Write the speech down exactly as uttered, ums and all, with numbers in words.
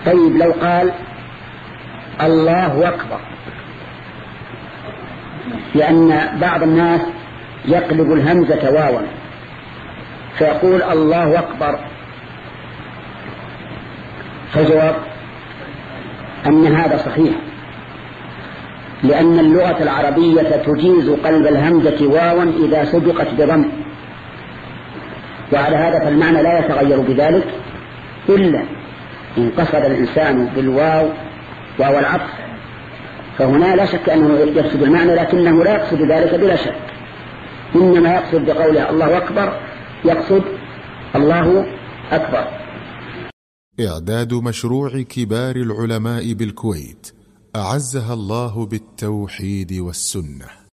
طيب لو قال الله أكبر، لأن بعض الناس يقلب الهمزة واوا فيقول الله أكبر، فالجواب أن هذا صحيح، لأن اللغة العربية تجيز قلب الهمزة واوا إذا سبقت بضم، وعلى هذا فالمعنى لا يتغير بذلك إلا إن قصد الإنسان بالواو واو العطف، فهنا لا شك أنه يقصد المعنى، لكنه لا يقصد ذلك بلا شك، إنما يقصد بقوله الله أكبر يقصد الله أكبر. إعداد مشروع كبار العلماء بالكويت أعزها الله بالتوحيد والسنة.